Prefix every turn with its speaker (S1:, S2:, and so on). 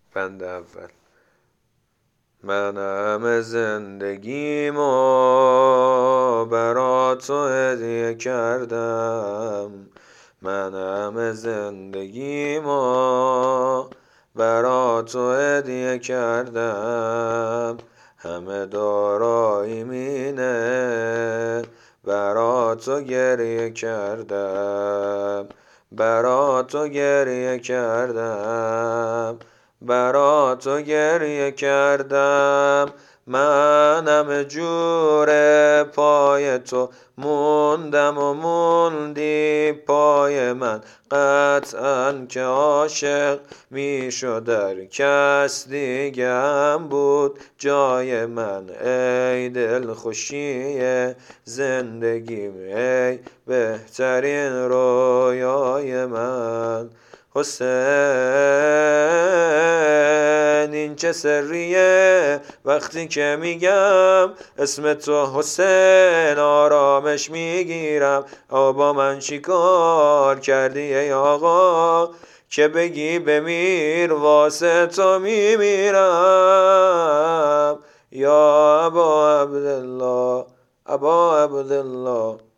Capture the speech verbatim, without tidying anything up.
S1: بند اول. من همه زندگیمو برا تو هدیه کردم، من همه زندگیمو برا تو هدیه کردم، همه داراییم اینه برا تو گریه کردم، برا تو گریه کردم، برا تو گریه کردم. من همه جور پای تو موندم و موندی پای من، قطعاً که عاشق می شد کس دیگه هم بود جای من. ای دل خوشی زندگیم، ای بهترین رویای من. حسین این چه سریه وقتی که میگم اسم تو حسین آرامش میگیرم. با من چی کار کردی ای آقا که بگی بمیر واسه تو میمیرم. یا ابا عبدالله، ابا عبدالله.